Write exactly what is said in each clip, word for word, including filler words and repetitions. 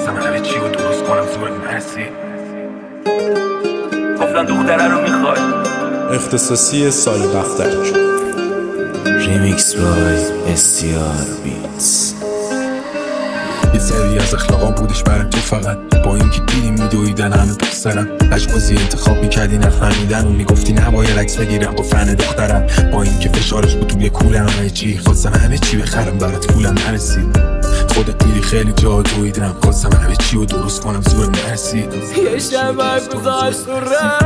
خواستم همه چی رو درست کنم زور مرسی. گفتن دختره رو میخوای. اختصاصی سایه بختک. ریمیکس بای استیار بیتس. یه سری از اخلاقام بودش برم تو فقط با اینکه دیدی میدویدن همه پس سرم لجبازی انتخاب میکردی نفهمیدن و میگفتی نباید عکس بگیرم با فن دخترم با اینکه فشارش بود توی کولم همه چی خواستم همه چی بخرم برات پولم نرسید خودت دیدی خیلی جا دویدم خواستم همه چی رو درست کنم زور مرسی. یه شب گذاشت و رفت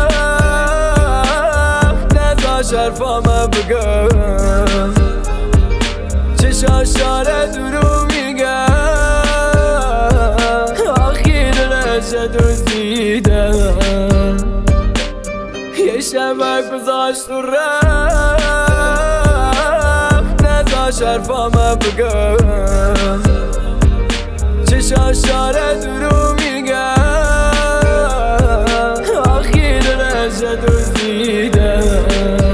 نذاش حرفامو بگم چشاش داره درو میگم آخی دلش دوزیدم یه شب گذاشت و رفت نذاش حرفامو بگم چشاش داره درو میگم آخی دلش دوزیدم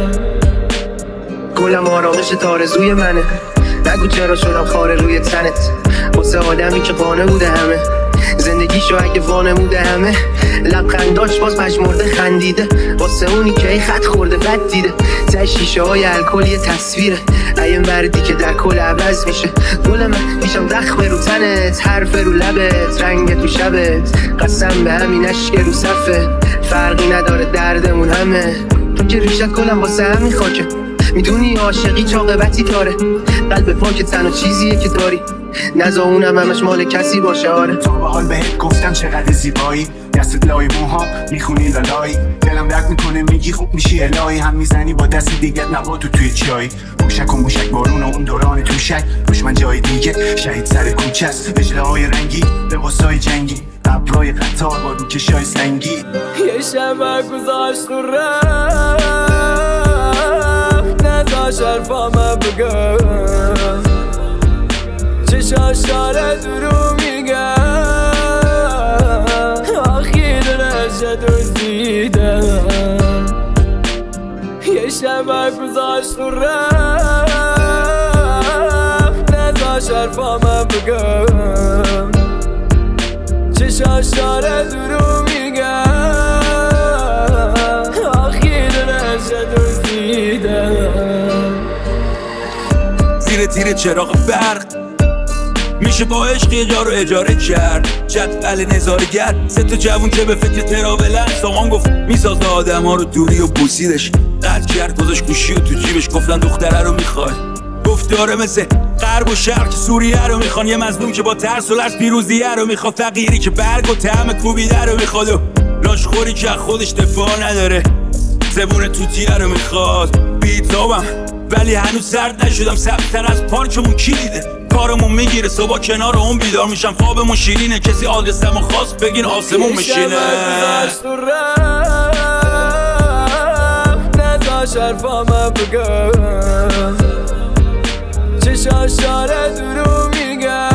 گلم آرامش تارزوی منه نگو چرا شدم خاره روی تنت واسه آدمی که قانه بوده همه زندگیشو اگه وانموده همه لبخند داشت باز پشمرده خندیده واسه اونی که ای خط خورده بد دیده ته شیشه های الکل یه تصویره ای مردی که در کل عوض میشه گل من میشم رخم رو تنت حرف رو لبت رنگ تو شبت قسم به همین اشک رو صفت فرقی نداره دردمون همه تو که ریشت کلم واسه همین خاکه میدونی عاشقی چاقبتی داره قلب پاک تنها چیزیه که داری نزا اونم همش مال کسی باشه آره تا به حال بهت گفتم چقدر زیبایی دستت لای موها میخونی لالایی دلم درد میکنه میگی خوب میشی الهی هم میزنی با دست دیگه نباتو توی چای موشک و موشک بارون و اون دوران توشک دشمن جای دیگه شهید سر کوچه است اجله های رنگی لباسای جنگی ابرای قطار با روکشای سنگی یه شب گذاشت و رفت نذاش حرفامو بگم چشاش داره درو میگم آخی دلش دوزیدم یه شب گذاشت و رفت نذاش حرفامو بگم چشاش داره درو میگم آخی دلش دوزیدم زیر تیر چراغ برق میشه با عشق یه جا رو اجاره کرد جدول نظارگر سه تا جوون که به فکر تراولن سامان گفت میسازه آدم ها رو دوری و بوسیدش قد کرد گذاشت گوشی و تو جیبش گفتن دختره رو میخوای گفت داره مثل غرب و شرق که سوریه رو میخوان یه مظلوم که با ترس و لرز پیروزیه رو میخواد فقیری که برگ و طعم کوبیده رو میخواد و لاشخوری که خودش دفاع نداره زبون توتیه رو میخواد بیتابم ولی هنوز سرد نشدم سبتر از پارکمون کی دیده کارمون میگیره صبح کنار اون بیدار میشم خوابمون شیرینه کسی آدرسمو خواست بگین آسمون میشینه نذاش حرفامو بگم چشاش داره درو میگم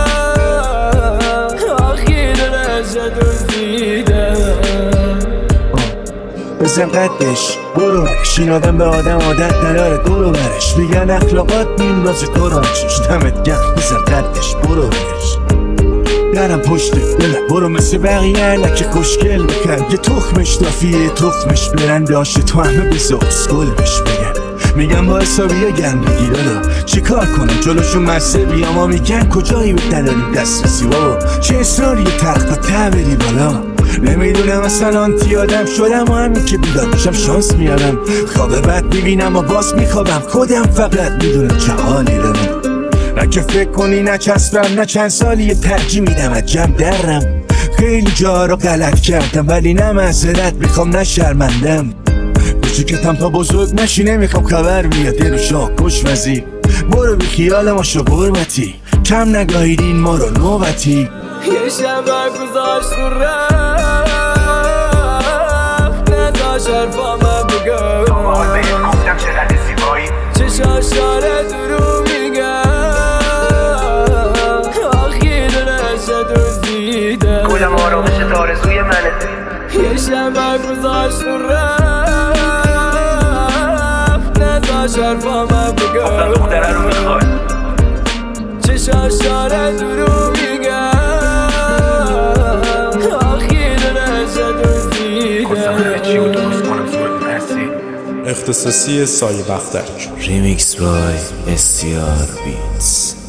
آخی دلش دوزیدم بزن قدش برو برش این آدم به آدم عادت نداره دورو برش میگن اخلاقات میندازه تو رانشش دمت گرم بزن قدش برو برش درم پشت دلم برو مثل بقیه لکه خوشگل بکن یه تخمش دافیه تخمش برنده آشه تو همه بزاز گل بش بگن میگم با حسابیه گرم بگیر الا چی کار کنم جلوشون مزه بیام ها میگن کجایی به دلالی دست رسی بابا چه اصراری ترقا ته بری بالا نمیدونم اصلا آنتی آدم شدم و همین که بیدار میشم شانس میارم خواب بد میبینم و باز میخوابم خودم فقط میدونم چه حالی دارم نه که فکر کنی نه چسبم نه چند سالی یه ترجیح میدم از جمع درم خیلی جا رو غلط کردم ولی نه معذرت میخوام نه شرمندم کوچیکتم تا بزرگ نشی نمیخوام خبر بیاد یه رو شاه کش وزیر برو بی خیال ما شو قربتی کم نگاهیدین ما رو نوبتی یه شب گذاشت و رفت نذاش حرفامو بگم تا به حال بهت گفتم چقدر زیبایی چشاش داره درو میگم آخی دلش دوزیدم گلم آرامش تارزوی منه یه شب گذاشت و رفت نذاش حرفامو بگم دختره رو میخوای چشاش داره درو میگم اختصاصی سایه بختک. ریمیکس بای استیار بیتس.